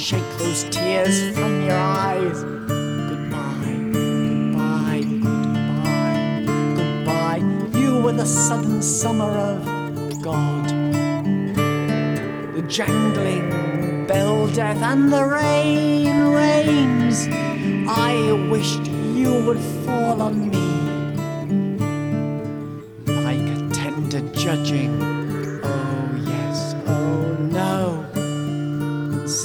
shake those tears from your eyes. Goodbye, goodbye, goodbye, goodbye. You were the sudden summer of God, the jangling bell death and the rain rains. I wished you would fall on me like a tender judging